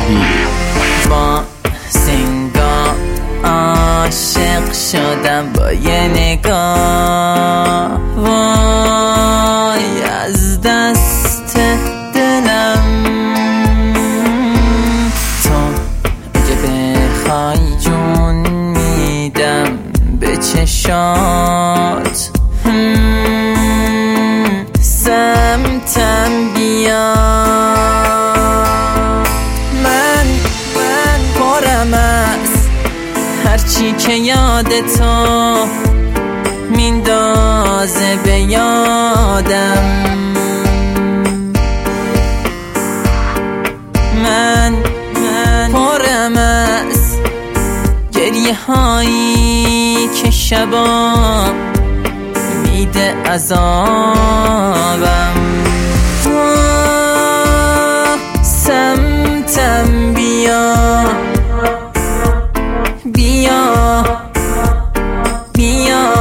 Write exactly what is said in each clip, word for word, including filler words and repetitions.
الهی. با سنگا عاشق شدم با یه نگاه، وای از دست دلم. تو اگه بخوای جون میدم به چشات، سمتم بیا. من من پرم از هرچی که یاد تو میندازه به یادم. من من پرم از گریه هایی که شبا میده عذابم. سمتم بیا بیا بیا.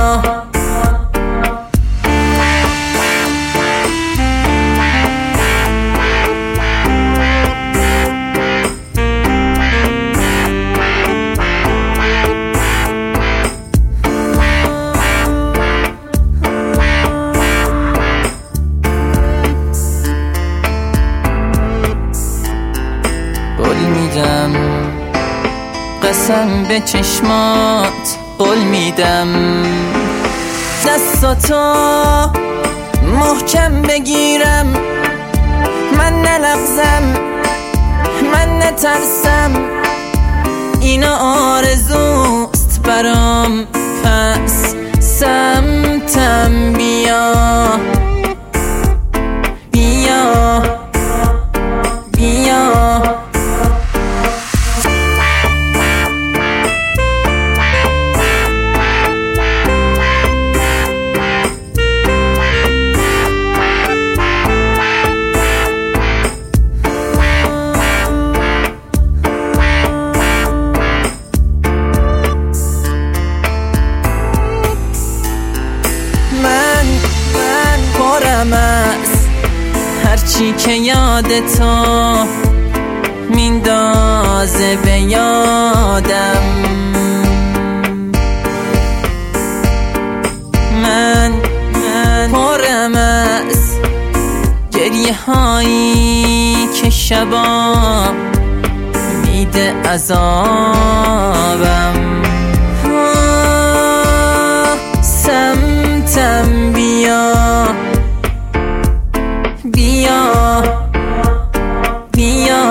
قول میدم قسم به چشمات، قول میدم دستاتو محکم بگیرم. من نلغزم، من نترسم، اینا آرزوست برام. پس سمتم بیا بیا بیا. من من پرم از هرچی که یاد تو میندازه به یادم. من من پرم از گریه هایی که شبا میده عذابم. سمتم بیا بیا بیا.